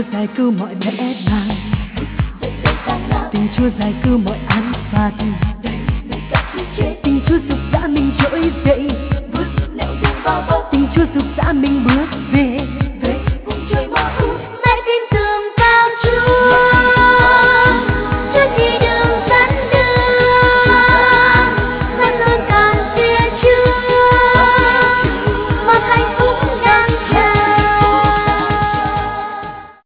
giải cứu mọi lẽ bàng, tình Chúa giải cứu mọi án phạt, tình Chúa dục dã